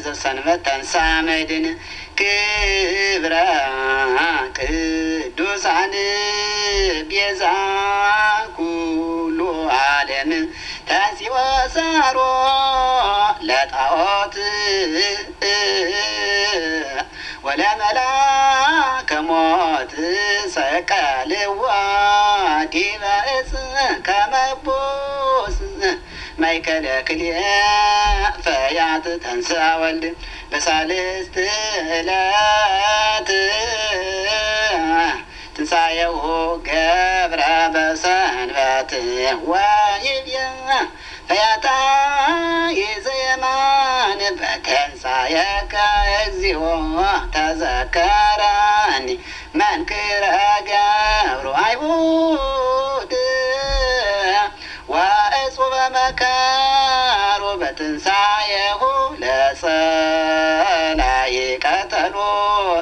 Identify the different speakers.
Speaker 1: ዘሰንበት ተንሥአ እምይእዜን ክብረ ቅዱሳን ቤዛ ኩሉ ዓለም ተንሥኦ ሰሮ ለጣዖት ወለመላከ ሞት ሰቀልዋ ዲበ ዕፅ ከመ ቦስ ማእከለ ክልኤ ፈያት ተንሥአ ወልድ በሳልስት ዕለት ትንሣኤሁ ገብረ በሰንበት ወይቤ ፈያታ ይዘየማን በትንሣኤከ እግዚኦ ተዘከረኒ መንክረ ገብሩ አይሁድ ወእጹበ መከሩ በትንሣኤሁ ለጸላይ ቀተሎ